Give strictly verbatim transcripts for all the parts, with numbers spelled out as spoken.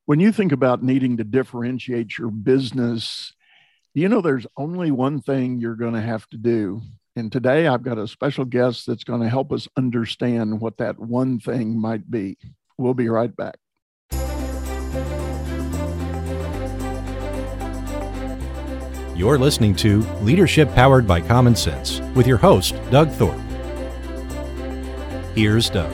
When you think about needing to differentiate your business, you know there's only one thing you're going to have to do. And today I've got a special guest that's going to help us understand what that one thing might be. We'll be right back. You're listening to Leadership Powered by Common Sense with your host, Doug Thorpe. Here's Doug.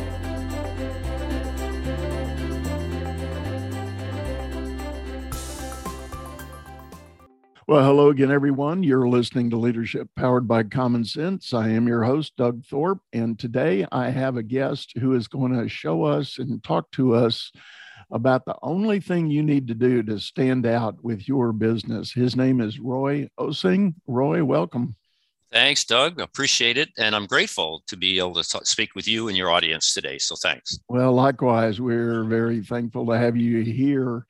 Well, hello again, everyone. You're listening to Leadership Powered by Common Sense. I am your host, Doug Thorpe, and today I have a guest who is going to show us and talk to us about the only thing you need to do to stand out with your business. His name is Roy Osing. Roy, welcome. Thanks, Doug. Appreciate it. And I'm grateful to be able to talk, speak with you and your audience today. So thanks. Well, likewise, we're very thankful to have you here.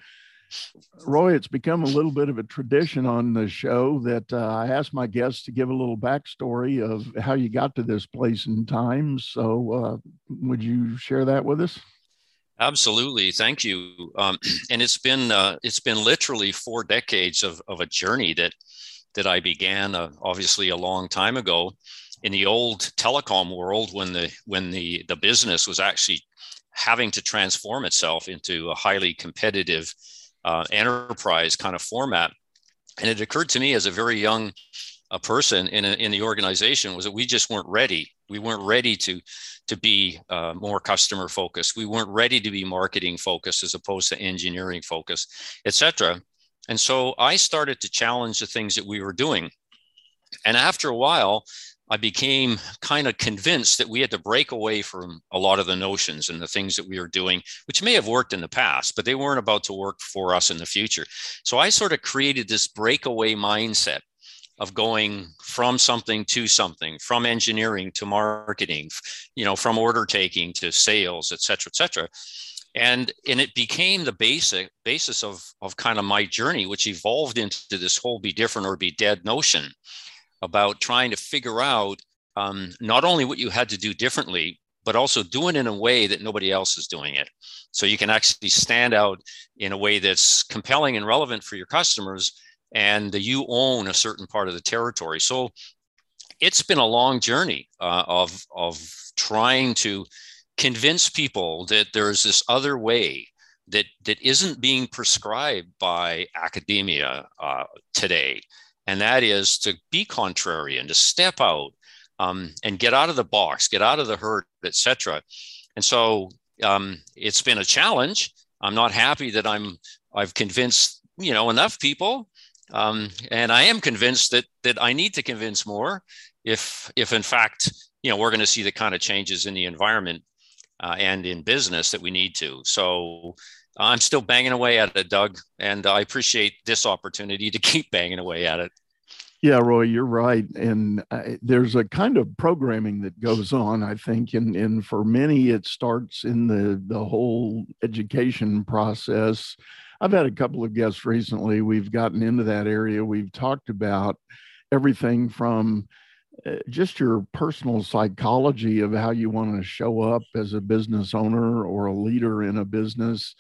Roy, it's become a little bit of a tradition on the show that uh, I ask my guests to give a little backstory of how you got to this place and time. So uh, would you share that with us? Absolutely. Thank you. Um, and it's been uh, it's been literally four decades of, of a journey that that I began uh, obviously a long time ago in the old telecom world when the when the, the business was actually having to transform itself into a highly competitive Uh, enterprise kind of format. And it occurred to me as a very young uh, person in, a, in the organization was that we just weren't ready. We weren't ready to, to be uh, more customer focused. We weren't ready to be marketing focused as opposed to engineering focused, et cetera. And so I started to challenge the things that we were doing. And after a while, I became kind of convinced that we had to break away from a lot of the notions and the things that we were doing, which may have worked in the past, but they weren't about to work for us in the future. So I sort of created this breakaway mindset of going from something to something, from engineering to marketing, you know, from order taking to sales, et cetera, et cetera. And, and it became the basic basis of, of kind of my journey, which evolved into this whole be different or be dead notion about trying to figure out um, not only what you had to do differently, but also do it in a way that nobody else is doing it. So you can actually stand out in a way that's compelling and relevant for your customers, and you own a certain part of the territory. So it's been a long journey uh, of, of trying to convince people that there's this other way that, that isn't being prescribed by academia uh, today. And that is to be contrarian, to step out um, and get out of the box, get out of the herd, et cetera. And so um, it's been a challenge. I'm not happy that I'm I've convinced you know enough people, um, and I am convinced that that I need to convince more if if in fact you know we're going to see the kind of changes in the environment uh, and in business that we need to. So I'm still banging away at it, Doug, and I appreciate this opportunity to keep banging away at it. Yeah, Roy, you're right. And uh, there's a kind of programming that goes on, I think, and, and for many, it starts in the, the whole education process. I've had a couple of guests recently. We've gotten into that area. We've talked about everything from uh, just your personal psychology of how you want to show up as a business owner or a leader in a business.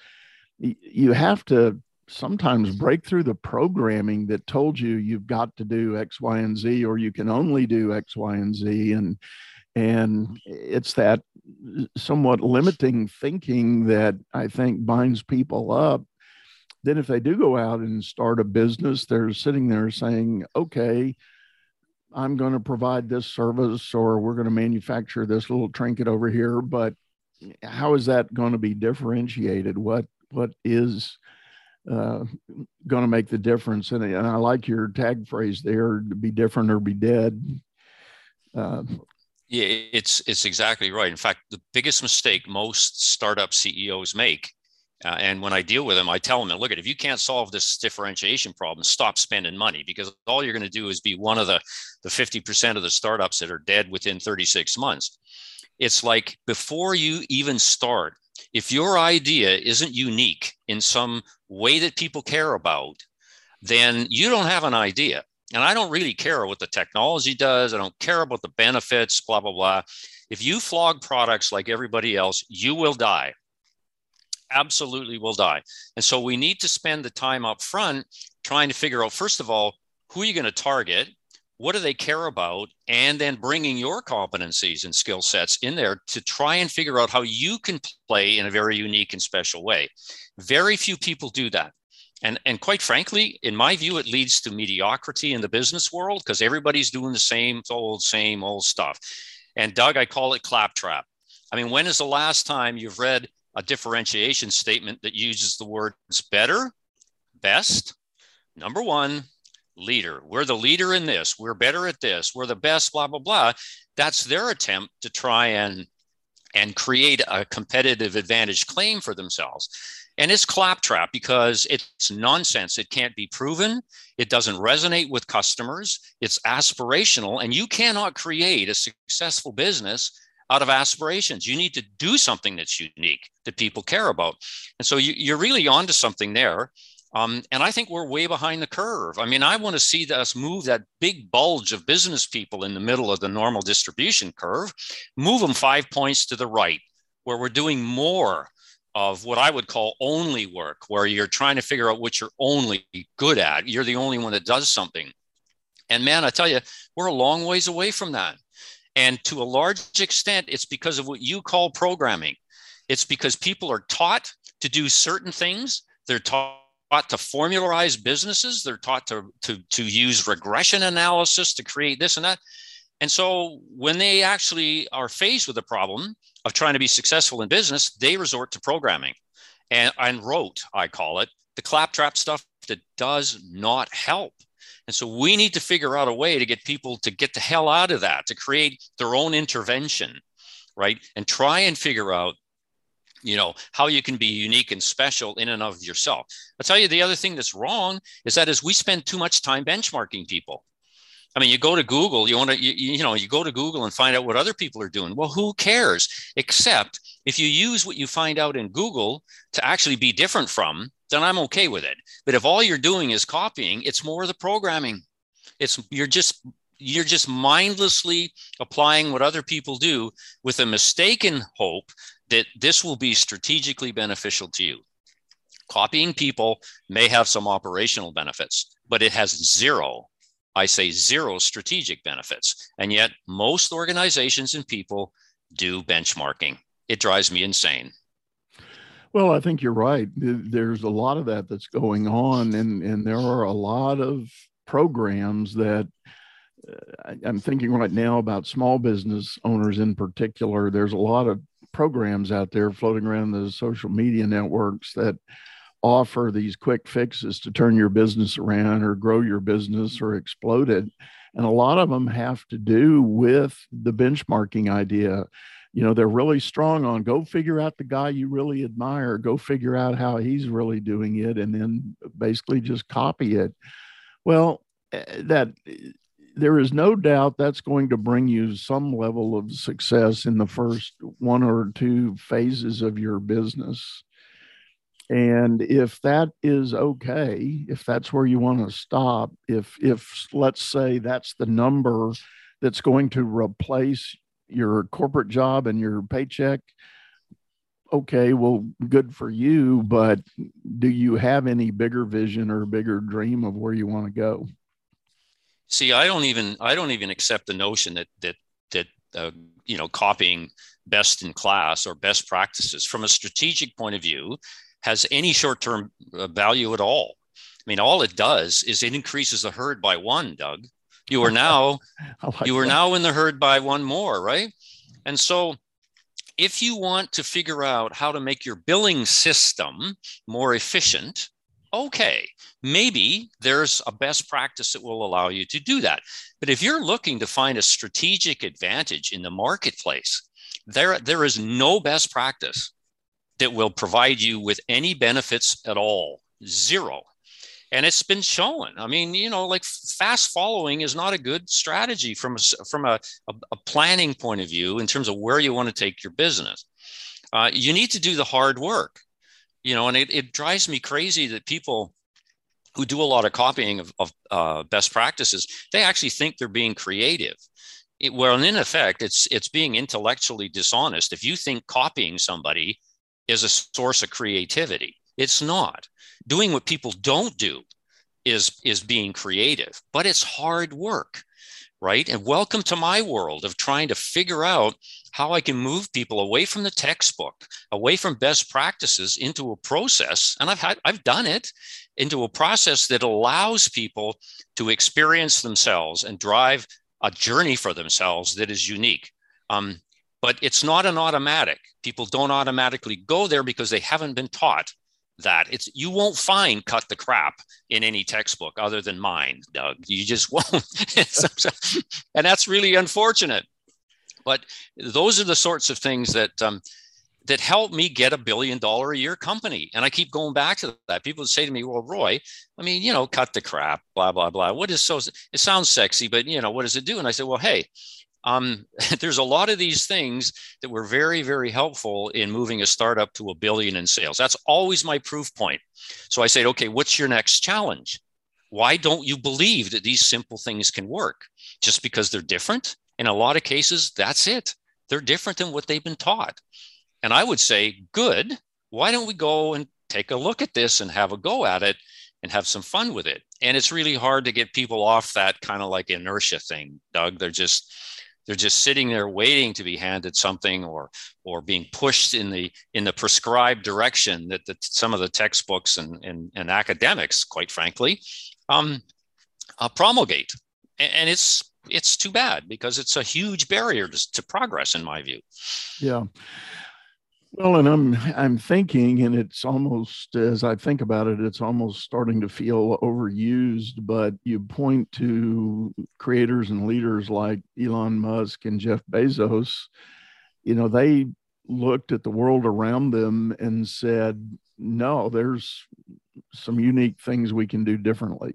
You have to sometimes break through the programming that told you you've got to do X, Y, and Z, or you can only do X, Y, and Z. And, and it's that somewhat limiting thinking that I think binds people up. Then if they do go out and start a business, they're sitting there saying, okay, I'm going to provide this service, or we're going to manufacture this little trinket over here, but how is that going to be differentiated? What what is uh, going to make the difference? And, and I like your tag phrase there, to be different or be dead. Uh, yeah, it's it's exactly right. In fact, the biggest mistake most startup C E Os make, uh, and when I deal with them, I tell them, look, if you can't solve this differentiation problem, stop spending money, because all you're going to do is be one of the, the fifty percent of the startups that are dead within thirty-six months. It's like, before you even start, if your idea isn't unique in some way that people care about, then you don't have an idea. And I don't really care what the technology does. I don't care about the benefits, blah, blah, blah. If you flog products like everybody else, you will die. absolutely will die. And so we need to spend the time up front trying to figure out, first of all, who are you going to target? What do they care about? And then bringing your competencies and skill sets in there to try and figure out how you can play in a very unique and special way. Very few people do that. And, and quite frankly, in my view, it leads to mediocrity in the business world because everybody's doing the same old, same old stuff. And Doug, I call it claptrap. I mean, when is the last time you've read a differentiation statement that uses the words better, best, number one, leader? We're the leader in this. We're better at this. We're the best, blah, blah, blah. That's their attempt to try and, and create a competitive advantage claim for themselves. And it's claptrap because it's nonsense. It can't be proven. It doesn't resonate with customers. It's aspirational, and you cannot create a successful business out of aspirations. You need to do something that's unique that people care about. And so you, you're really onto something there. Um, and I think we're way behind the curve. I mean, I want to see us move that big bulge of business people in the middle of the normal distribution curve, move them five points to the right, where we're doing more of what I would call only work, where you're trying to figure out what you're only good at. You're the only one that does something. And man, I tell you, we're a long ways away from that. And to a large extent, it's because of what you call programming. It's because people are taught to do certain things. They're taught to formularize businesses. They're taught to, to, to use regression analysis to create this and that. And so when they actually are faced with a problem of trying to be successful in business, they resort to programming and, and rote, I call it, the claptrap stuff that does not help. And so we need to figure out a way to get people to get the hell out of that, to create their own intervention, right? And try and figure out, you know, how you can be unique and special in and of yourself. I'll tell you, the other thing that's wrong is that is we spend too much time benchmarking people. I mean, you go to Google, you want to, you, you know, you go to Google and find out what other people are doing. Well, who cares? Except if you use what you find out in Google to actually be different from, then I'm okay with it. But if all you're doing is copying, it's more of the programming. It's, you're just, you're just mindlessly applying what other people do with a mistaken hope that this will be strategically beneficial to you. Copying people may have some operational benefits, but it has zero, I say zero strategic benefits. And yet most organizations and people do benchmarking. It drives me insane. Well, I think you're right. There's a lot of that that's going on, and, and there are a lot of programs that uh, I'm thinking right now about small business owners in particular. There's a lot of programs out there floating around the social media networks that offer these quick fixes to turn your business around or grow your business or explode it. And a lot of them have to do with the benchmarking idea. You know, they're really strong on go figure out the guy you really admire, go figure out how he's really doing it, and then basically just copy it. Well, that there is no doubt that's going to bring you some level of success in the first one or two phases of your business. And if that is okay, if that's where you want to stop, if, if let's say that's the number that's going to replace your corporate job and your paycheck, okay, well, good for you, but do you have any bigger vision or bigger dream of where you want to go? See, I don't even, I don't even accept the notion that, that, that, uh, you know, copying best in class or best practices from a strategic point of view has any short-term value at all. I mean, all it does is it increases the herd by one, Doug. You are now, like you are that. now in the herd by one more, right? And so if you want to figure out how to make your billing system more efficient, okay, maybe there's a best practice that will allow you to do that. But if you're looking to find a strategic advantage in the marketplace, there, there is no best practice that will provide you with any benefits at all. Zero. And it's been shown. I mean, you know, like fast following is not a good strategy from a, from a, a, a planning point of view in terms of where you want to take your business. Uh, you need to do the hard work, you know, and it, it drives me crazy that people who do a lot of copying of, of uh, best practices, they actually think they're being creative. It, well, in effect, it's it's being intellectually dishonest. If you think copying somebody is a source of creativity. It's not. Doing what people don't do is, is being creative, but it's hard work, right? And welcome to my world of trying to figure out how I can move people away from the textbook, away from best practices into a process. And I've had, I've done it into a process that allows people to experience themselves and drive a journey for themselves that is unique. Um, but it's not an automatic. People don't automatically go there because they haven't been taught that. It's, you won't find cut the crap in any textbook other than mine, Doug. You just won't. And that's really unfortunate. But those are the sorts of things that um, that help me get a billion dollar a year company. And I keep going back to that. People say to me, well, Roy, I mean, you know, cut the crap, blah, blah, blah. What is so, it sounds sexy, but you know, what does it do? And I said, well, hey, um, there's a lot of these things that were very, very helpful in moving a startup to a billion in sales. That's always my proof point. So I said, okay, what's your next challenge? Why don't you believe that these simple things can work? Just because they're different? In a lot of cases, that's it. They're different than what they've been taught. And I would say, good, why don't we go and take a look at this and have a go at it and have some fun with it? And it's really hard to get people off that kind of like inertia thing, Doug. They're just, they're just sitting there waiting to be handed something or, or being pushed in the, in the prescribed direction that, that some of the textbooks and, and, and academics, quite frankly, um, uh, promulgate. And, and it's, it's too bad because it's a huge barrier to, to progress in my view. Yeah. Well, and I'm I'm thinking, and it's almost, as I think about it, it's almost starting to feel overused, but you point to creators and leaders like Elon Musk and Jeff Bezos, you know, they looked at the world around them and said, no, there's some unique things we can do differently.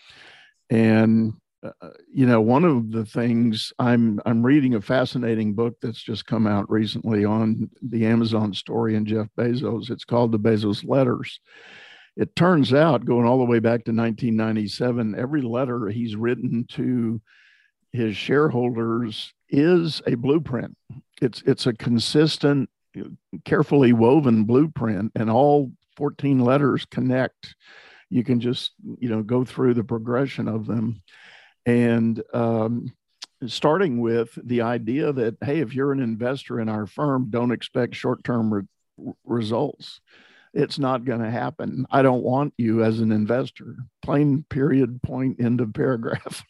And Uh, you know, one of the things I'm I'm reading a fascinating book that's just come out recently on the Amazon story and Jeff Bezos. It's called The Bezos Letters. It turns out, going all the way back to nineteen ninety-seven, every letter he's written to his shareholders is a blueprint. It's it's a consistent, carefully woven blueprint, and all fourteen letters connect. You can just, you know, go through the progression of them. And um, starting with the idea that, hey, if you're an investor in our firm, don't expect short-term re- results. It's not going to happen. I don't want you as an investor. Plain, period, point, end of paragraph.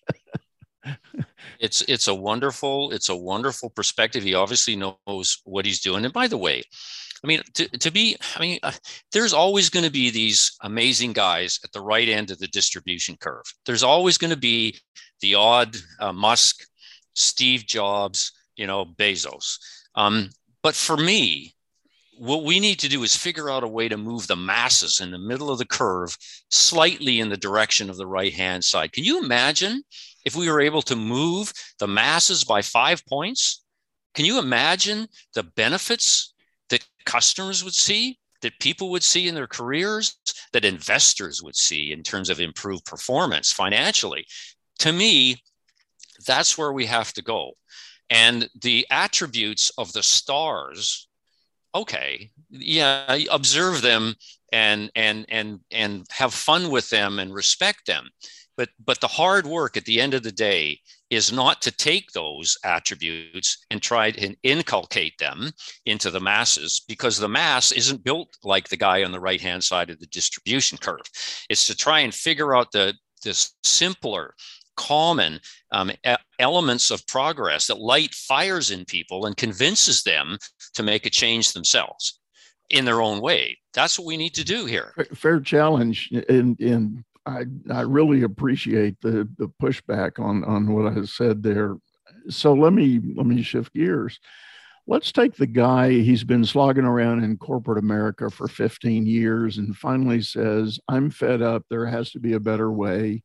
It's it's a wonderful, it's a wonderful perspective. He obviously knows what he's doing. And by the way, I mean, to, to be, I mean, uh, there's always going to be these amazing guys at the right end of the distribution curve. There's always going to be the odd uh, Musk, Steve Jobs, you know, Bezos. Um, but for me, what we need to do is figure out a way to move the masses in the middle of the curve slightly in the direction of the right-hand side. Can you imagine if we were able to move the masses by five points? Can you imagine the benefits that customers would see, that people would see in their careers, that investors would see in terms of improved performance financially? To me, that's where we have to go. And the attributes of the stars, okay, yeah, observe them and and and and have fun with them and respect them. But but the hard work at the end of the day is not to take those attributes and try to inculcate them into the masses, because the mass isn't built like the guy on the right-hand side of the distribution curve. It's to try and figure out the, the simpler, common um, elements of progress that light fires in people and convinces them to make a change themselves in their own way. That's what we need to do here. Fair challenge. And, and I, I really appreciate the, the pushback on, on what I said there. So let me, let me shift gears. Let's take the guy, he's been slogging around in corporate America for fifteen years and finally says, I'm fed up. There has to be a better way.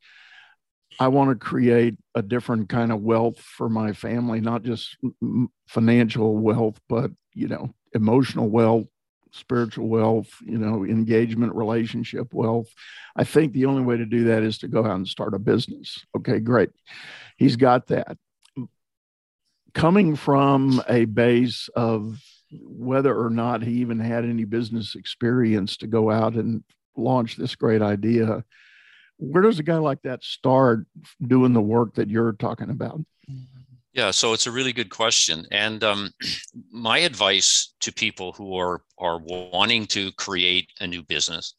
I want to create a different kind of wealth for my family, not just financial wealth, but, you know, emotional wealth, spiritual wealth, you know, engagement, relationship wealth. I think the only way to do that is to go out and start a business. Okay, great. He's got that. Coming from a base of whether or not he even had any business experience to go out and launch this great idea. Where does a guy like that start doing the work that you're talking about? Yeah, so it's a really good question. And um, my advice to people who are, are wanting to create a new business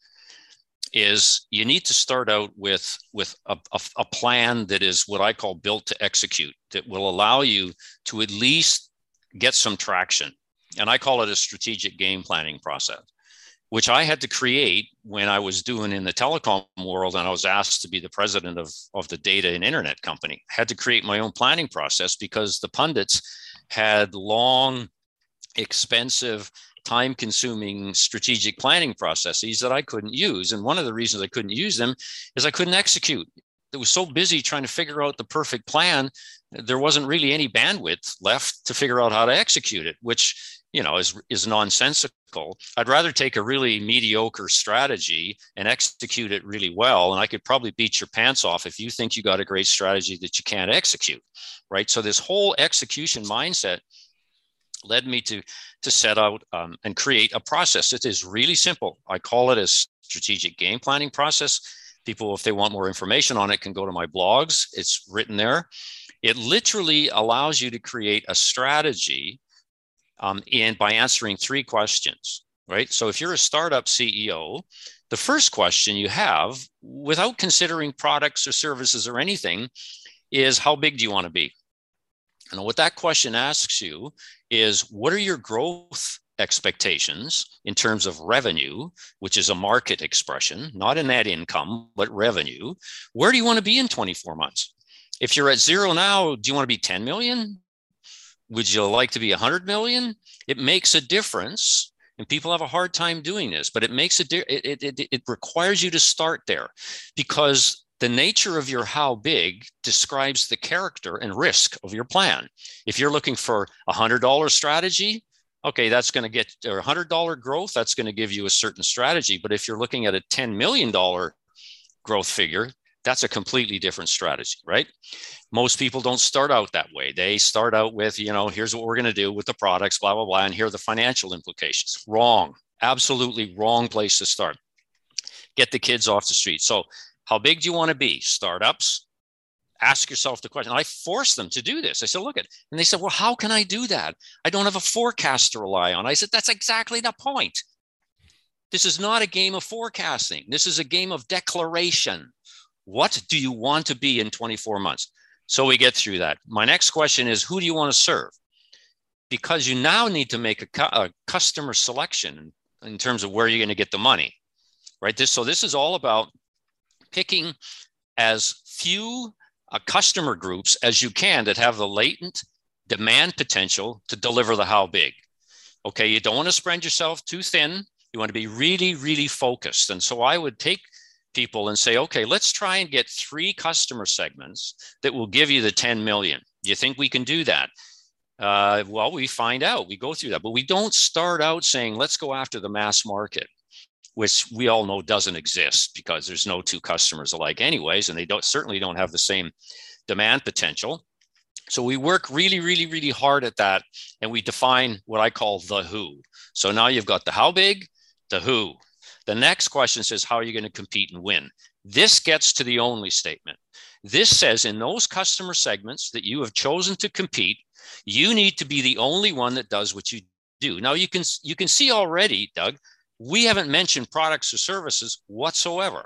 is you need to start out with, with a, a, a plan that is what I call built to execute, that will allow you to at least get some traction. And I call it a strategic game planning process, which I had to create when I was doing in the telecom world, and I was asked to be the president of, of the data and internet company. I had to create my own planning process because the pundits had long, expensive, time-consuming strategic planning processes that I couldn't use. And one of the reasons I couldn't use them is I couldn't execute. It was so busy trying to figure out the perfect plan, there wasn't really any bandwidth left to figure out how to execute it, which, you know, is, is nonsensical. I'd rather take a really mediocre strategy and execute it really well. And I could probably beat your pants off if you think you got a great strategy that you can't execute, right? So this whole execution mindset led me to, to set out um, and create a process. It is really simple. I call it a strategic game planning process. People, if they want more information on it, can go to my blogs. It's written there. It literally allows you to create a strategy um, and by answering three questions, right? So if you're a startup C E O, the first question you have, without considering products or services or anything, is how big do you want to be? And what that question asks you is, what are your growth expectations in terms of revenue, which is a market expression, not a net income, but revenue? Where do you want to be in twenty-four months? If you're at zero now, do you want to be ten million? Would you like to be one hundred million? It makes a difference. And people have a hard time doing this, but it makes a di- it, it, it, it requires you to start there, because the nature of your how big describes the character and risk of your plan. If you're looking for a one hundred dollars strategy, okay, that's going to get, or one hundred dollars growth, that's going to give you a certain strategy. But if you're looking at a ten million dollars growth figure, that's a completely different strategy, right? Most people don't start out that way. They start out with, you know, here's what we're going to do with the products, blah, blah, blah, and here are the financial implications. Wrong, absolutely wrong place to start. Get the kids off the street. So how big do you want to be? Startups, ask yourself the question. I forced them to do this. I said, look at, and they said, well, how can I do that? I don't have a forecast to rely on. I said, that's exactly the point. This is not a game of forecasting. This is a game of declaration. What do you want to be in twenty-four months? So we get through that. My next question is, who do you want to serve? Because you now need to make a, cu- a customer selection in terms of where you're going to get the money, right? This, so this is all about picking as few uh, customer groups as you can that have the latent demand potential to deliver the how big. Okay, you don't want to spread yourself too thin. You want to be really, really focused. And so I would take people and say, okay, let's try and get three customer segments that will give you the ten million. Do you think we can do that? Uh, well, we find out, we go through that, but we don't start out saying, let's go after the mass market, which we all know doesn't exist because there's no two customers alike anyways, and they don't certainly don't have the same demand potential. So we work really, really, really hard at that, and we define what I call the who. So now you've got the how big, the who. The next question says, how are you going to compete and win? This gets to the only statement. This says in those customer segments that you have chosen to compete, you need to be the only one that does what you do. Now you can, you can see already, Doug, we haven't mentioned products or services whatsoever.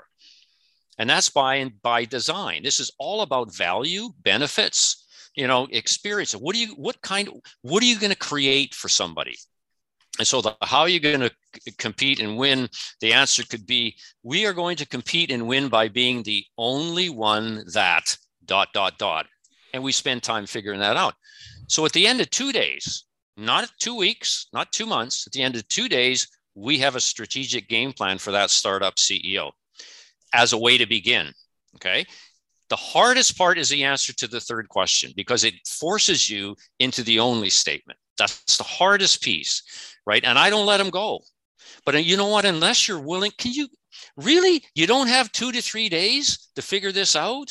And that's by, by design. This is all about value, benefits, you know, experience. What do you, what kind, what are you going to create for somebody? And so the, how are you going to c- compete and win? The answer could be, we are going to compete and win by being the only one that dot, dot, dot. And we spend time figuring that out. So at the end of two days, not two weeks, not two months, at the end of two days, we have a strategic game plan for that startup C E O as a way to begin, okay? The hardest part is the answer to the third question because it forces you into the only statement. That's the hardest piece, right? And I don't let them go. But you know what? Unless you're willing, can you really, you don't have two to three days to figure this out?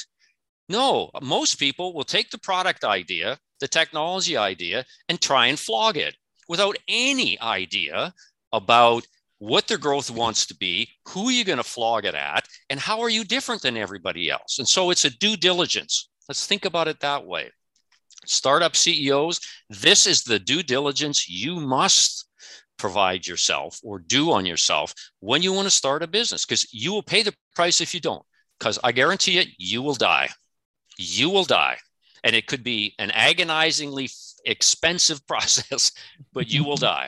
No, most people will take the product idea, the technology idea, and try and flog it. without any idea about what their growth wants to be, who you're going to flog it at, and how are you different than everybody else. And so it's a due diligence. Let's think about it that way. Startup C E Os, this is the due diligence you must provide yourself or do on yourself when you want to start a business, because you will pay the price if you don't, because I guarantee it, you will die. You will die. And it could be an agonizingly expensive process, but you will die.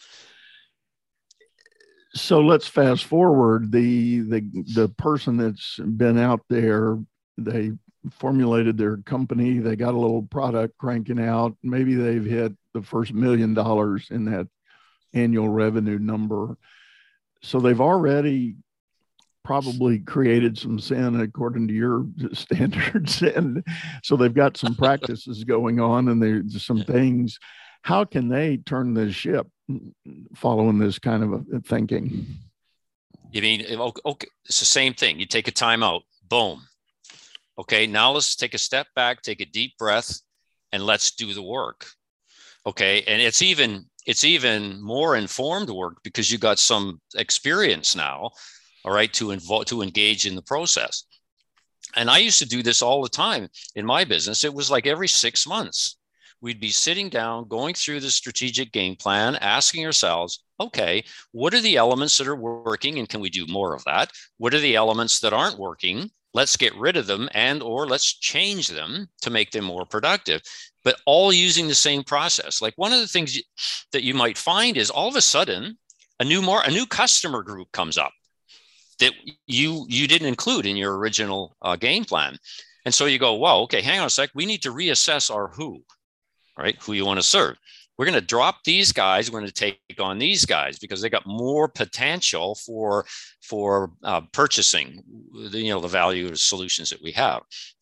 So let's fast forward. The, the, the person that's been out there, they formulated their company, they got a little product cranking out. Maybe they've hit the first million dollars in that annual revenue number. So they've already probably created some sin according to your standards. And so they've got some practices going on, and there's some things. How can they turn the ship following this kind of a thinking? You mean, okay, it's the same thing. You take a time out, boom. Okay, now let's take a step back, take a deep breath, and let's do the work. Okay, and it's even it's even more informed work because you got some experience now, all right, to involve to engage in the process. And I used to do this all the time in my business. It was like every six months, we'd be sitting down, going through the strategic game plan, asking ourselves, okay, what are the elements that are working, and can we do more of that? What are the elements that aren't working? Let's get rid of them, and or let's change them to make them more productive, but all using the same process. Like, one of the things that you might find is all of a sudden a new more a new customer group comes up that you you didn't include in your original uh, game plan. And so you go, wow, okay, hang on a sec. We need to reassess our who, right? Who you want to serve. We're going to drop these guys. We're going to take on these guys because they got more potential for, for uh, purchasing, the, you know, the value of the solutions that we have.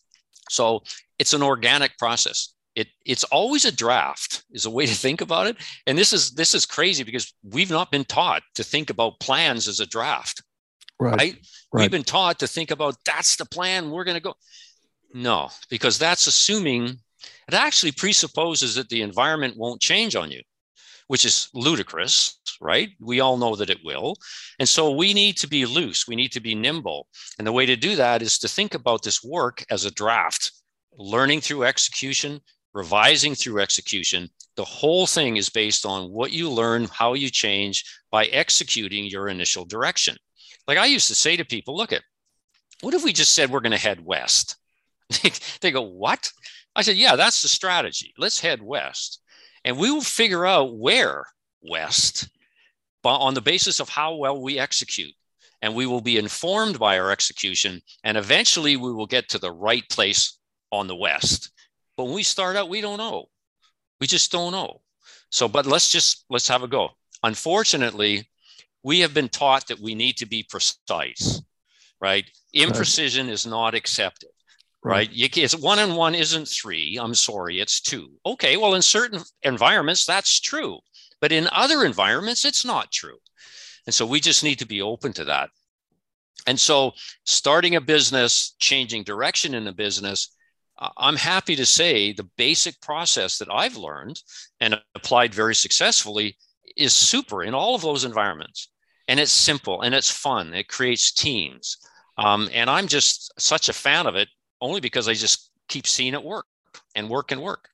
So it's an organic process. It, it's always a draft is a way to think about it. And this is, this is crazy because we've not been taught to think about plans as a draft, right? right? right. We've been taught to think about, that's the plan, we're going to go. No, because that's assuming, it actually presupposes that the environment won't change on you, which is ludicrous, right? We all know that it will. And so we need to be loose. We need to be nimble. And the way to do that is to think about this work as a draft, learning through execution, revising through execution. The whole thing is based on what you learn, how you change by executing your initial direction. Like I used to say to people, look at, what if we just said we're going to head west? They go, what? I said, yeah, that's the strategy. Let's head west. And we will figure out where west on the basis of how well we execute. And we will be informed by our execution. And eventually we will get to the right place on the west. But when we start out, we don't know. We just don't know. So, but let's just, let's have a go. Unfortunately, we have been taught that we need to be precise, right? Imprecision is not accepted. Right. You, it's one and one isn't three. I'm sorry, it's two. Okay, well, in certain environments, that's true. But in other environments, it's not true. And so we just need to be open to that. And so starting a business, changing direction in a business, uh, I'm happy to say the basic process that I've learned and applied very successfully is super in all of those environments. And it's simple and it's fun. It creates teams. Um, and I'm just such a fan of it. Only because I just keep seeing it work and work and work.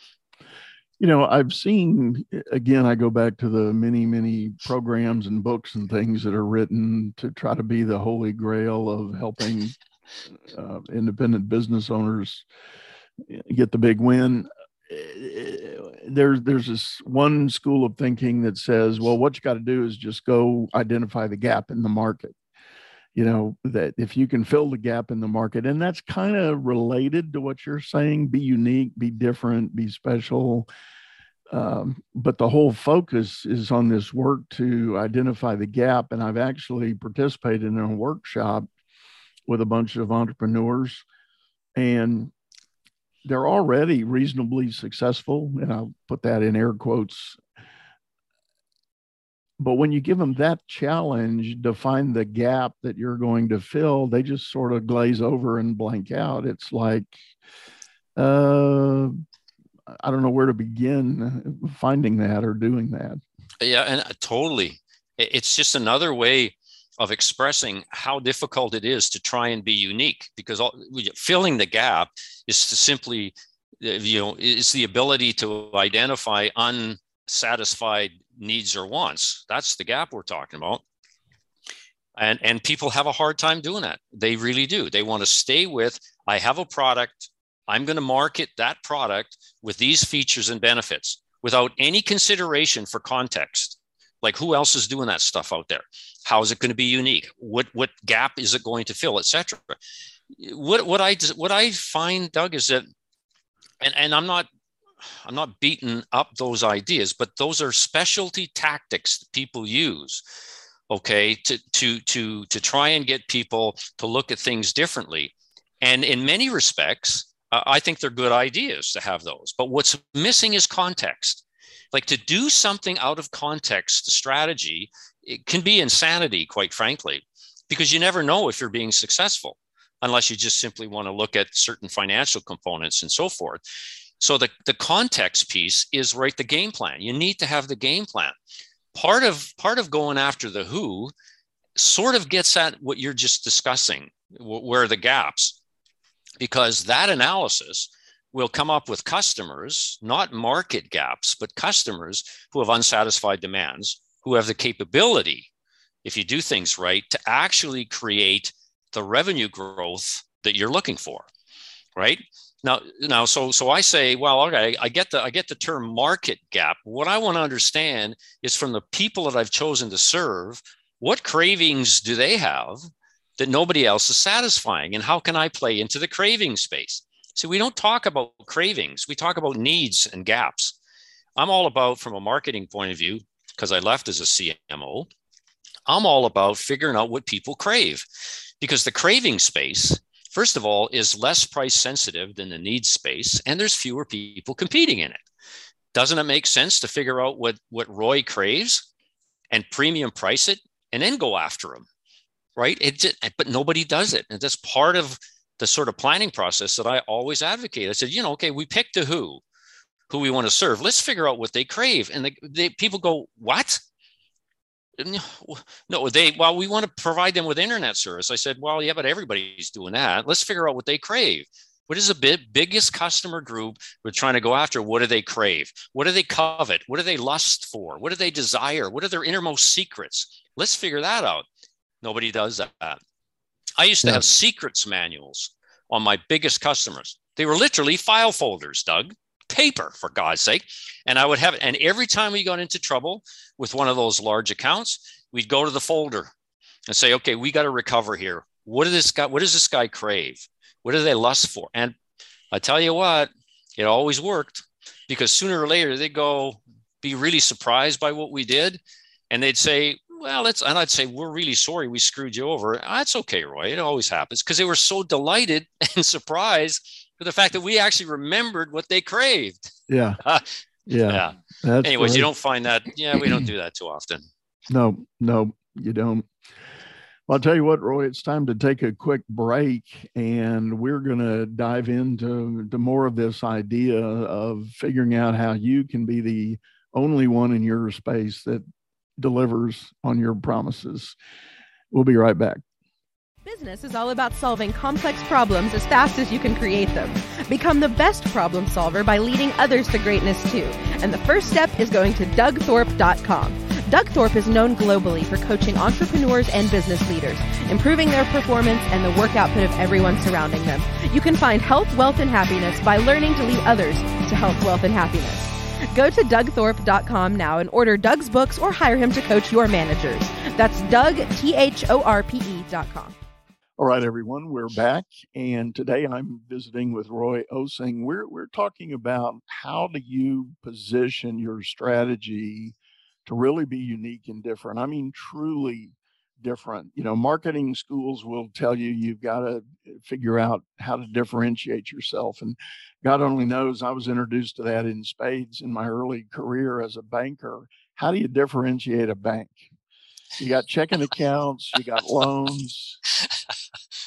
You know, I've seen, again, I go back to the many, many programs and books and things that are written to try to be the holy grail of helping uh, independent business owners get the big win. There's, there's this one school of thinking that says, well, what you got to do is just go identify the gap in the market. You know, that if you can fill the gap in the market, and that's kind of related to what you're saying, be unique, be different, be special. Um, but the whole focus is on this work to identify the gap. And I've actually participated in a workshop with a bunch of entrepreneurs, and they're already reasonably successful. And I'll put that in air quotes. But when you give them that challenge to find the gap that you're going to fill, they just sort of glaze over and blank out. It's like, uh, I don't know where to begin finding that or doing that. Yeah, and totally. It's just another way of expressing how difficult it is to try and be unique, because all, filling the gap is to simply, you know, is the ability to identify unsatisfied needs or wants. That's the gap we're talking about. And, and people have a hard time doing that. They really do. They want to stay with, I have a product, I'm going to market that product with these features and benefits without any consideration for context. Like, who else is doing that stuff out there? How is it going to be unique? What what gap is it going to fill, et cetera? What what I what I find, Doug, is that, and, and I'm not I'm not beating up those ideas, but those are specialty tactics that people use, okay, to to to to try and get people to look at things differently. And in many respects, uh, I think they're good ideas to have those. But what's missing is context. Like, to do something out of context, the strategy, it can be insanity, quite frankly, because you never know if you're being successful unless you just simply want to look at certain financial components and so forth. So the, the context piece is, right, the game plan. You need to have the game plan. Part of, part of going after the who sort of gets at what you're just discussing, where are the gaps, because that analysis will come up with customers, not market gaps, but customers who have unsatisfied demands, who have the capability, if you do things right, to actually create the revenue growth that you're looking for, right? Now, now, so so I say, well, okay, I get the I get the term market gap. What I want to understand is, from the people that I've chosen to serve, what cravings do they have that nobody else is satisfying, and how can I play into the craving space? So we don't talk about cravings. We talk about needs and gaps. I'm all about, from a marketing point of view, because I left as a C M O, I'm all about figuring out what people crave, because the craving space, first of all, is less price sensitive than the needs space, and there's fewer people competing in it. Doesn't it make sense to figure out what, what Roy craves and premium price it and then go after him, right? It just, but nobody does it. And that's part of the sort of planning process that I always advocate. I said, you know, okay, we picked a who, who we want to serve. Let's figure out what they crave. And they, they people go, what? No, they, well, we want to provide them with internet service. I said, well, yeah, but everybody's doing that. Let's figure out what they crave. What is the big, biggest customer group we're trying to go after? What do they crave? What do they covet? What do they lust for? What do they desire? What are their innermost secrets? Let's figure that out. Nobody does that. I used to yeah. have secrets manuals on my biggest customers. They were literally file folders, Doug, paper, for God's sake. And I would have it. And every time we got into trouble with one of those large accounts, we'd go to the folder and say, okay, we got to recover here. What does this guy, what does this guy crave? What do they lust for? And I tell you what, it always worked, because sooner or later they go be really surprised by what we did. And they'd say, well, it's, and I'd say, we're really sorry we screwed you over. That's okay, Roy. It always happens, because they were so delighted and surprised for the fact that we actually remembered what they craved. Yeah. Uh, yeah. yeah. Anyways, right. You don't find that. Yeah, we don't do that too often. No, no, you don't. Well, I'll tell you what, Roy, it's time to take a quick break, and we're going to dive into to more of this idea of figuring out how you can be the only one in your space that delivers on your promises. We'll be right back. Business is all about solving complex problems as fast as you can create them. Become the best problem solver by leading others to greatness too. And the first step is going to Doug Thorpe dot com. Doug Thorpe is known globally for coaching entrepreneurs and business leaders, improving their performance and the work output of everyone surrounding them. You can find health, wealth, and happiness by learning to lead others to health, wealth, and happiness. Go to Doug Thorpe dot com now and order Doug's books or hire him to coach your managers. That's Doug, T H O R P E dot com. All right, everyone, we're back. And today I'm visiting with Roy Osing. We're, we're talking about how do you position your strategy to really be unique and different. I mean, truly different. You know, marketing schools will tell you you've got to figure out how to differentiate yourself. And God only knows, I was introduced to that in spades in my early career as a banker. How do you differentiate a bank? You got checking accounts, you got loans.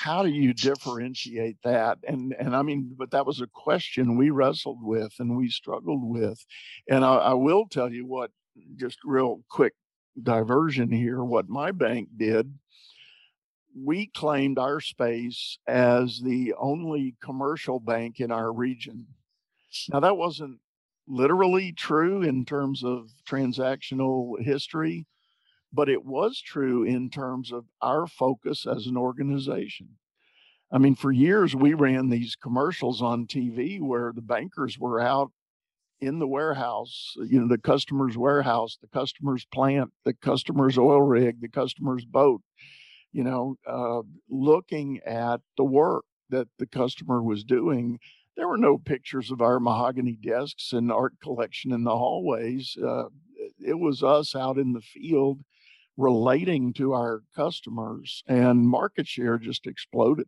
how do you differentiate that? And and I mean, but that was a question we wrestled with and we struggled with. And I, I will tell you what, just real quick diversion here, what my bank did. We claimed our space as the only commercial bank in our region. Now, that wasn't literally true in terms of transactional history, but it was true in terms of our focus as an organization. I mean, for years, we ran these commercials on T V where the bankers were out in the warehouse, you know, the customer's warehouse, the customer's plant, the customer's oil rig, the customer's boat, you know, uh, looking at the work that the customer was doing. There were no pictures of our mahogany desks and art collection in the hallways. Uh, it was us out in the field relating to our customers, and market share just exploded.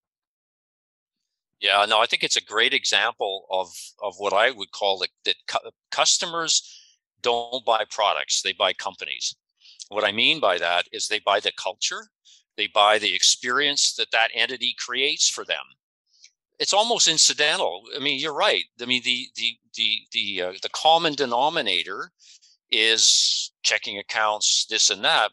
Yeah, no, I think it's a great example of of what I would call it, that cu- customers don't buy products, they buy companies. What I mean by that is they buy the culture, they buy the experience that that entity creates for them. It's almost incidental. I mean, you're right. I mean, the the the the uh, the common denominator is checking accounts, this and that.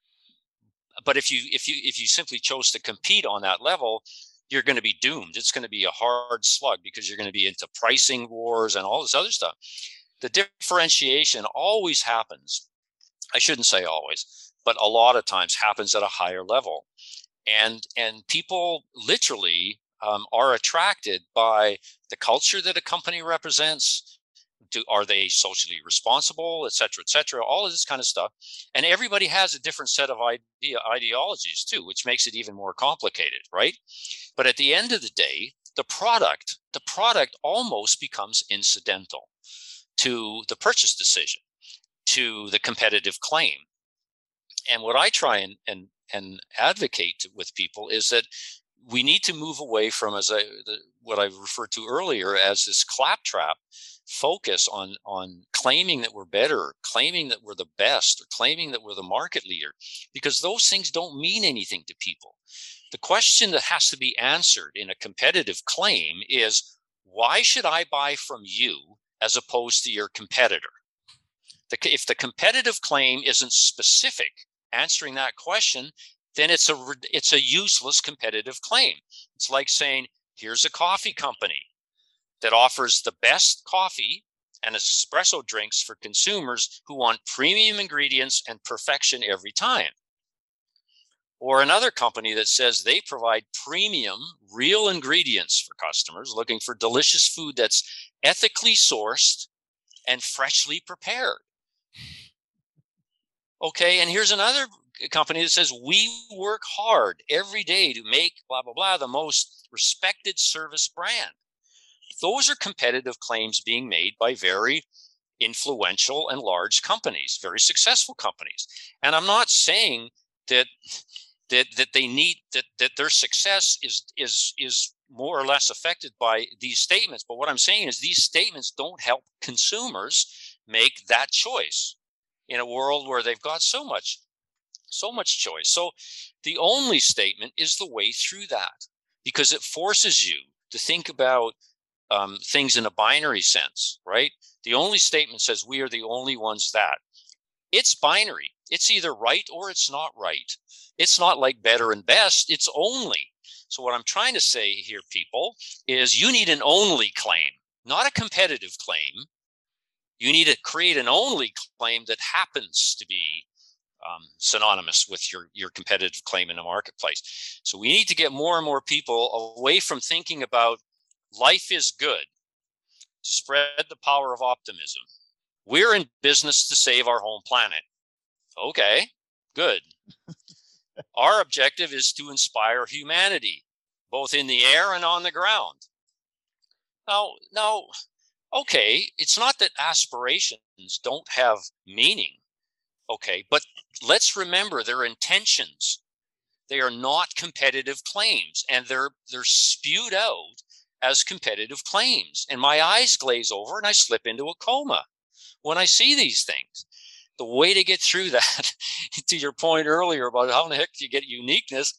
But if you if you if you simply chose to compete on that level, you're going to be doomed. It's going to be a hard slug because you're going to be into pricing wars and all this other stuff. The differentiation always happens. I shouldn't say always, but a lot of times happens at a higher level. And and people literally um, are attracted by the culture that a company represents. Do, are they socially responsible, et cetera, et cetera, all of this kind of stuff. And everybody has a different set of idea, ideologies too, which makes it even more complicated, right? But at the end of the day, the product, the product almost becomes incidental to the purchase decision, to the competitive claim. And what I try and, and, and advocate with people is that we need to move away from, as I, the, what I referred to earlier as this claptrap focus on, on claiming that we're better, claiming that we're the best, or claiming that we're the market leader, because those things don't mean anything to people. The question that has to be answered in a competitive claim is, why should I buy from you as opposed to your competitor? The, if the competitive claim isn't specific, answering that question, then it's a it's a useless competitive claim. It's like saying, here's a coffee company that offers the best coffee and espresso drinks for consumers who want premium ingredients and perfection every time. Or another company that says they provide premium, real ingredients for customers looking for delicious food that's ethically sourced and freshly prepared. Okay, and here's another company that says we work hard every day to make blah, blah, blah, the most respected service brand. Those are competitive claims being made by very influential and large companies, very successful companies. And I'm not saying that that that they need that that their success is is is more or less affected by these statements. But what I'm saying is these statements don't help consumers make that choice in a world where they've got so much so much choice. So the only statement is the way through that, because it forces you to think about um, things in a binary sense, right? The only statement says we are the only ones that. It's binary. It's either right or it's not right. It's not like better and best. It's only. So what I'm trying to say here, people, is you need an only claim, not a competitive claim. You need to create an only claim that happens to be Um, synonymous with your, your competitive claim in the marketplace. So we need to get more and more people away from thinking about life is good, to spread the power of optimism. We're in business to save our home planet. Okay, good. Our objective is to inspire humanity, both in the air and on the ground. Now, now, okay, it's not that aspirations don't have meaning. Okay, but let's remember their intentions. They are not competitive claims, and they're they're spewed out as competitive claims. And my eyes glaze over and I slip into a coma when I see these things. The way to get through that, to your point earlier about how the heck do you get uniqueness,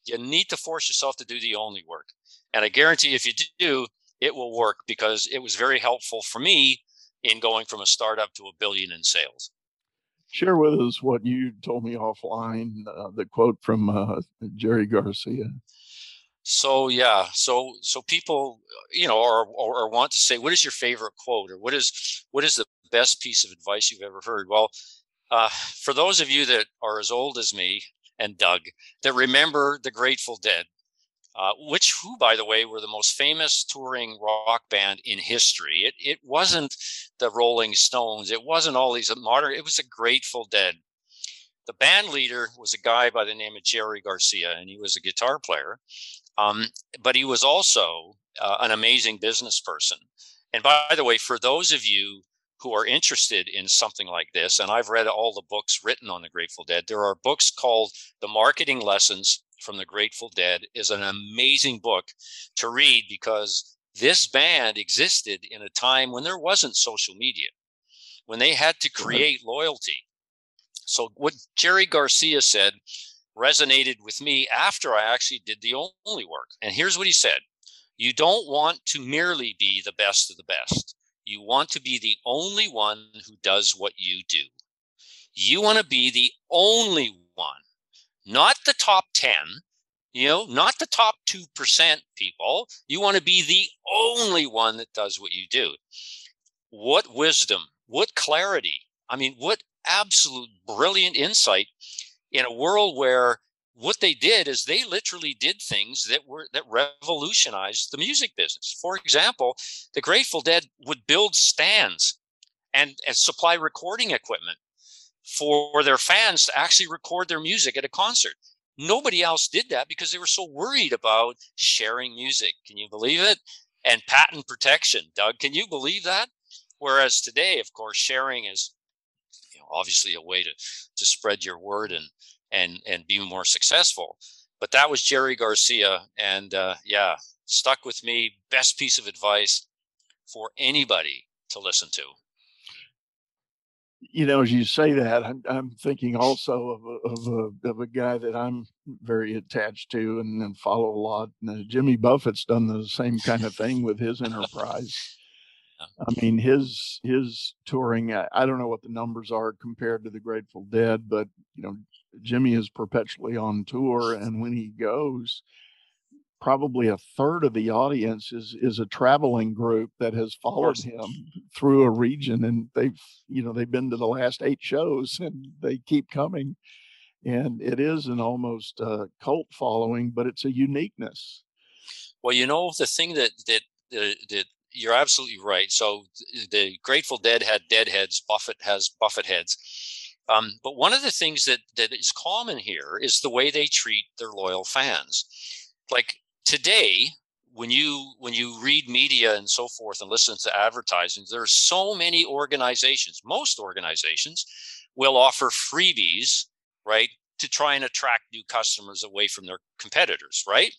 You need to force yourself to do the only work. And I guarantee if you do, it will work, because it was very helpful for me in going from a startup to a billion in sales. Share with us what you told me offline, uh, the quote from uh, Jerry Garcia. So, yeah. So, so people, you know, or, or, or want to say, what is your favorite quote, or what is, what is the best piece of advice you've ever heard? Well, uh, for those of you that are as old as me and Doug, that remember the Grateful Dead, uh, which, who, by the way, were the most famous touring rock band in history. It, it wasn't the Rolling Stones. It wasn't all these modern, it was the Grateful Dead. The band leader was a guy by the name of Jerry Garcia, and he was a guitar player. Um, but he was also uh, an amazing business person. And by the way, for those of you who are interested in something like this, and I've read all the books written on the Grateful Dead, there are books called The Marketing Lessons from the Grateful Dead. Is an amazing book to read, because this band existed in a time when there wasn't social media, when they had to create loyalty. So what Jerry Garcia said resonated with me after I actually did the only work. And here's what he said: you don't want to merely be the best of the best. You want to be the only one who does what you do. You want to be the only one, not the top ten, you know, not the top two percent people. You want to be the only one that does what you do. What wisdom, what clarity. I mean, what absolute brilliant insight in a world where what they did is they literally did things that were that revolutionized the music business. For example, the Grateful Dead would build stands and, and supply recording equipment for their fans to actually record their music at a concert. Nobody else did that because they were so worried about sharing music. Can you believe it? And patent protection. Doug, can you believe that? Whereas today, of course, sharing is, you know, obviously a way to, to spread your word and and and be more successful. But that was Jerry Garcia, and uh, yeah, stuck with me. Best piece of advice for anybody to listen to. You know, as you say that, I'm, I'm thinking also of a, of a of a guy that I'm very attached to and, and follow a lot. And, uh, Jimmy Buffett's done the same kind of thing with his enterprise. I mean, his his touring, I, I don't know what the numbers are compared to the Grateful Dead, but, you know, Jimmy is perpetually on tour. And when he goes, probably a third of the audience is is a traveling group that has followed him through a region. And they've, you know, they've been to the last eight shows and they keep coming. And it is an almost uh, cult following, but it's a uniqueness. Well, you know, the thing that, that, that, that you're absolutely right. So the Grateful Dead had dead heads. Buffett has Buffett heads. Um, but one of the things that, that is common here is the way they treat their loyal fans. Like today, when you when you read media and so forth and listen to advertising, there's so many organizations. Most organizations will offer freebies, right, to try and attract new customers away from their competitors, right?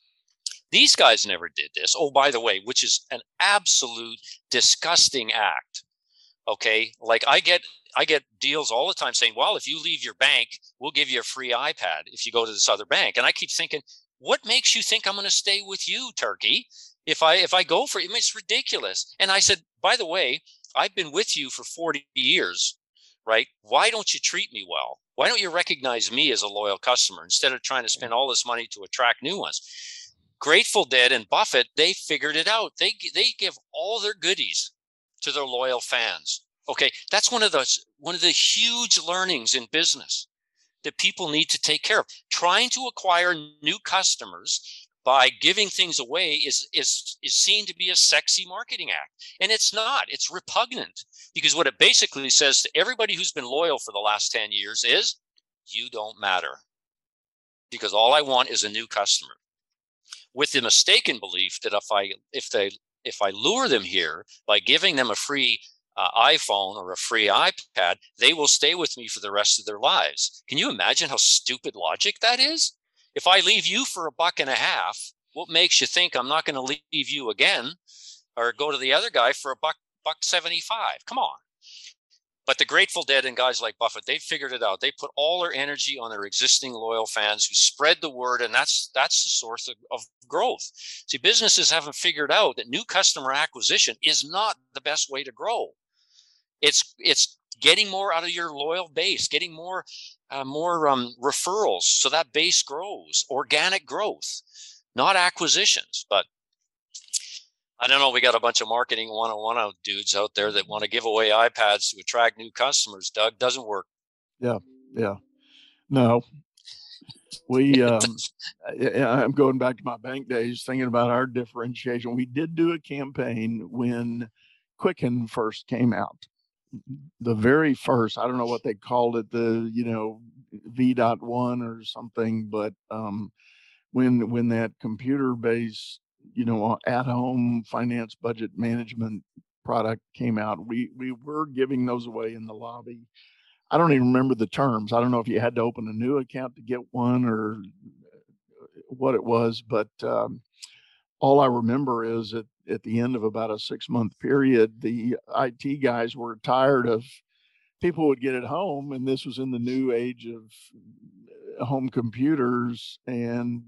These guys never did this. Oh, by the way, which is an absolute disgusting act. Okay, like I get I get deals all the time saying, well, if you leave your bank, we'll give you a free iPad if you go to this other bank. And I keep thinking, what makes you think I'm going to stay with you, turkey? If I if I go for it, it's ridiculous. And I said, by the way, I've been with you for forty years, right? Why don't you treat me well? Why don't you recognize me as a loyal customer instead of trying to spend all this money to attract new ones? Grateful Dead and Buffett, they figured it out. They they give all their goodies to their loyal fans. Okay, that's one of the one of the huge learnings in business that people need to take care of. Trying to acquire new customers by giving things away is is is seen to be a sexy marketing act, and it's not. It's repugnant, because what it basically says to everybody who's been loyal for the last ten years is, you don't matter, because all I want is a new customer. With the mistaken belief that if I if they if I lure them here by giving them a free uh, iPhone or a free iPad, they will stay with me for the rest of their lives. Can you imagine how stupid logic that is? If I leave you for a buck and a half, what makes you think I'm not going to leave you again or go to the other guy for a buck buck seventy-five? Come on. But the Grateful Dead and guys like Buffett, they figured it out. They put all their energy on their existing loyal fans who spread the word, and that's that's the source of, of growth. See, businesses haven't figured out that new customer acquisition is not the best way to grow. It's it's getting more out of your loyal base, getting more uh, more um, referrals, so that base grows. Organic growth, not acquisitions. But I don't know, we got a bunch of marketing one oh one dudes out there that want to give away iPads to attract new customers. Doug, doesn't work. Yeah, yeah. No. We, um, I'm going back to my bank days, thinking about our differentiation. We did do a campaign when Quicken first came out. The very first, I don't know what they called it, the, you know, V one or something, but um, when when that computer-based, you know, at-home finance budget management product came out, we we were giving those away in the lobby. I don't even remember the terms. I don't know if you had to open a new account to get one or what it was, but um, all I remember is that at the end of about a six-month period, the I T guys were tired of people would get it home, and this was in the new age of home computers, and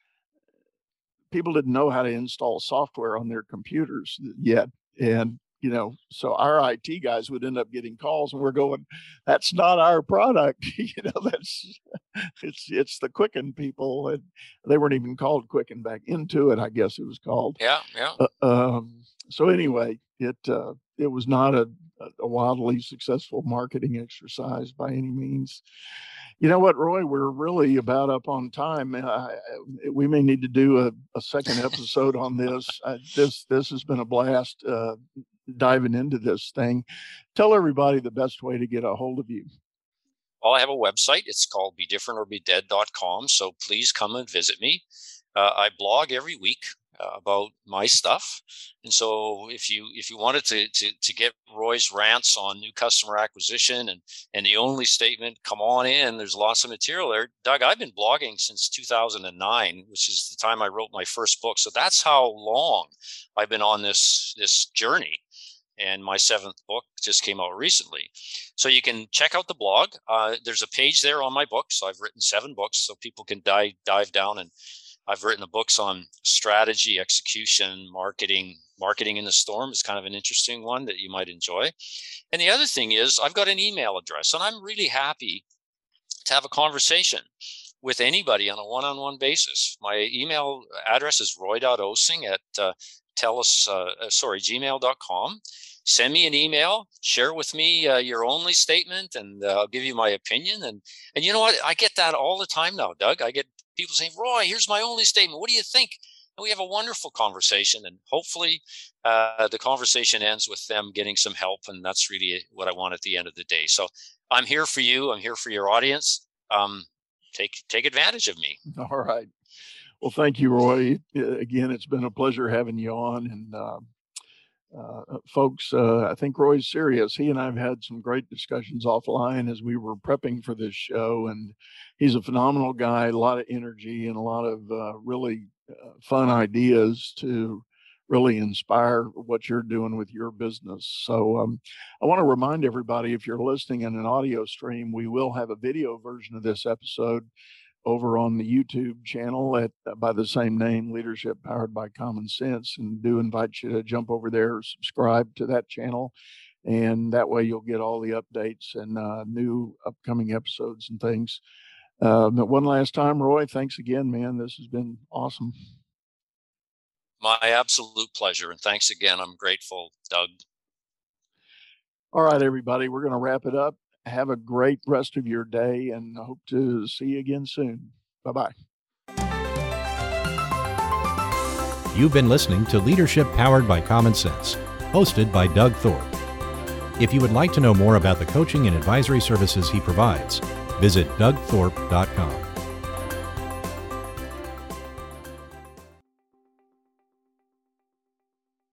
people didn't know how to install software on their computers yet. And, you know, so our I T guys would end up getting calls, and we're going, that's not our product. You know, that's, it's, it's the Quicken people. And they weren't even called Quicken back into it, I guess it was called. Yeah. Yeah. Uh, um, so anyway, it, uh, it was not a, a wildly successful marketing exercise by any means. You know what, Roy, we're really about up on time. Uh, we may need to do a, a second episode on this. Uh, this this has been a blast uh, diving into this thing. Tell everybody the best way to get a hold of you. Well, I have a website. It's called be different or be dead dot com. So please come and visit me. Uh, I blog every week uh, about my stuff. And so if you if you wanted to, to to get Roy's rants on new customer acquisition and and the only statement, come on in, there's lots of material there. Doug, I've been blogging since two thousand nine, which is the time I wrote my first book. So that's how long I've been on this this journey. And my seventh book just came out recently. So you can check out the blog. Uh, there's a page there on my book. So I've written seven books, so people can dive dive down, and I've written the books on strategy, execution, marketing. Marketing in the Storm is kind of an interesting one that you might enjoy. And the other thing is I've got an email address, and I'm really happy to have a conversation with anybody on a one-on-one basis. My email address is roy dot osing at uh, telus, uh, sorry, gmail dot com. Send me an email, share with me uh, your only statement, and uh, I'll give you my opinion. And and you know what? I get that all the time now, Doug. I get people saying, Roy, here's my only statement. What do you think? And we have a wonderful conversation, and hopefully uh, the conversation ends with them getting some help. And that's really what I want at the end of the day. So I'm here for you. I'm here for your audience. Um, take take advantage of me. All right. Well, thank you, Roy. Again, it's been a pleasure having you on. And uh, uh, folks, uh, I think Roy's serious. He and I have had some great discussions offline as we were prepping for this show. And he's a phenomenal guy, a lot of energy and a lot of uh, really uh, fun ideas to really inspire what you're doing with your business. So um, I want to remind everybody, if you're listening in an audio stream, we will have a video version of this episode over on the YouTube channel at by the same name, Leadership Powered by Common Sense, and do invite you to jump over there, subscribe to that channel, and that way you'll get all the updates and uh, new upcoming episodes and things. Uh, but one last time, Roy, thanks again, man. This has been awesome. My absolute pleasure, and thanks again. I'm grateful, Doug. All right, everybody, we're going to wrap it up. Have a great rest of your day, and I hope to see you again soon. Bye-bye. You've been listening to Leadership Powered by Common Sense, hosted by Doug Thorpe. If you would like to know more about the coaching and advisory services he provides, visit doug thorpe dot com.